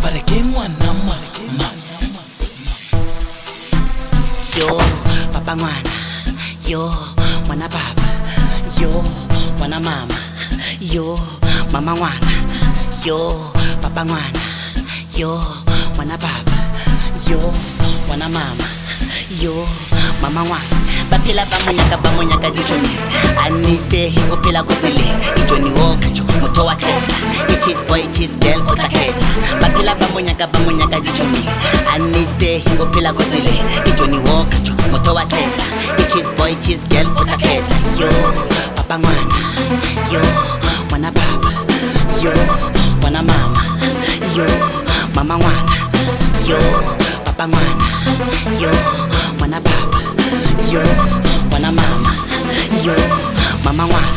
Yo, papa mwana, yo, mwana baba, yo, mwana mama, yo, mama mwana, yo, papa mwana, yo, mwana baba, yo, mwana mama, yo, mama mwana. Baphila bamunyaka dijoni anise uphila kusile ijoni wokacho moto wakhetha ichis boy ichis girl otakhetha baphila bamunyaka dijoni anise uphila kusile ijoni wokacho moto wakhetha ichis boy ichis girl otakhetha yo papa mwana yo mwana baba yo mwana mama yo mama mwana yo papa mwana yo mwana baba yo mwana mama yo mama mwana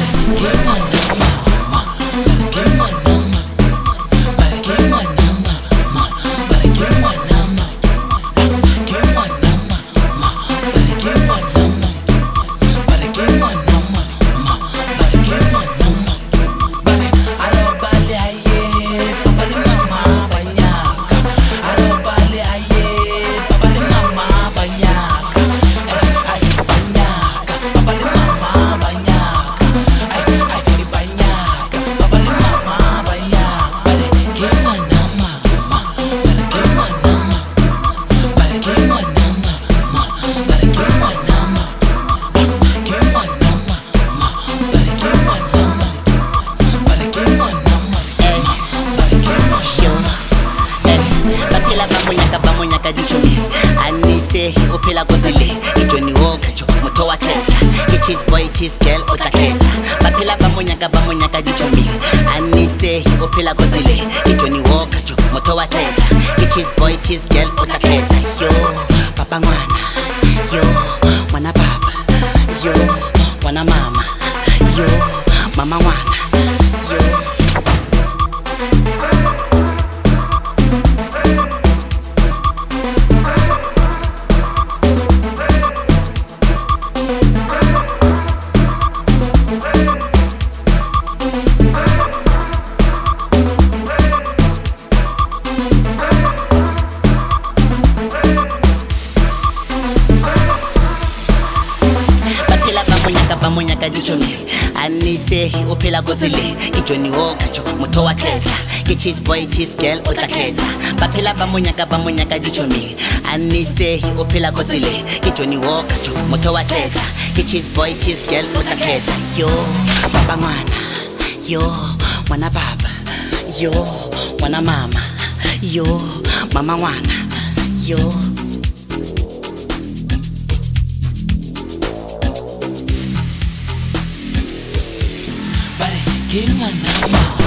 bamunyaka dijoni anise uphila kozile ijoni wokacho moto wakhetha ichis boy ichis girl otakhetha baphila bamunyaka dijoni anise uphila kozile ijoni wokacho moto wakhetha ichis boy ichis girl otakhetha yo papa mwana yo mwana baba yo mwana mama yo mama mwana yo bamunyaka dijoni anise uphila kozile ijoni wokacho moto wakhetha ichis boy ichis girl otakhetha baphila bamunyaka dijoni anise uphila kozile ijoni wokacho moto wakhetha ichis boy ichis girl otakhetha yo papa mwana yo mwana baba yo mwana mama yo mama mwana yo Give my number.